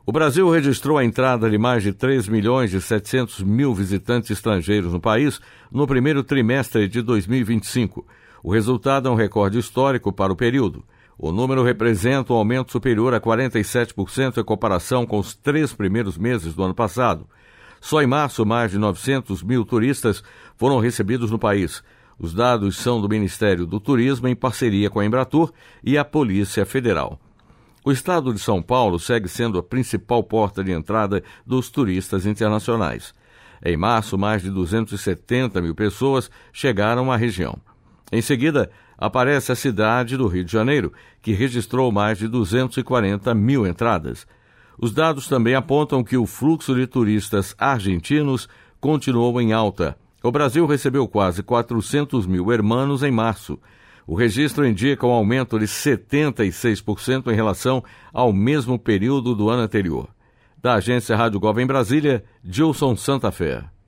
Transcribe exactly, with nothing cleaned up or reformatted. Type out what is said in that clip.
O Brasil registrou a entrada de mais de três milhões e setecentos mil visitantes estrangeiros no país no primeiro trimestre de dois mil e vinte e cinco. O resultado é um recorde histórico para o período. O número representa um aumento superior a quarenta e sete por cento em comparação com os três primeiros meses do ano passado. Só em março, mais de novecentos mil turistas foram recebidos no país. Os dados são do Ministério do Turismo em parceria com a Embratur e a Polícia Federal. O estado de São Paulo segue sendo a principal porta de entrada dos turistas internacionais. Em março, mais de duzentos e setenta mil pessoas chegaram à região. Em seguida, aparece a cidade do Rio de Janeiro, que registrou mais de duzentos e quarenta mil entradas. Os dados também apontam que o fluxo de turistas argentinos continuou em alta. O Brasil recebeu quase quatrocentos mil hermanos em março. O registro indica um aumento de setenta e seis por cento em relação ao mesmo período do ano anterior. Da agência Rádio Gov em Brasília, Gilson Santa Fé.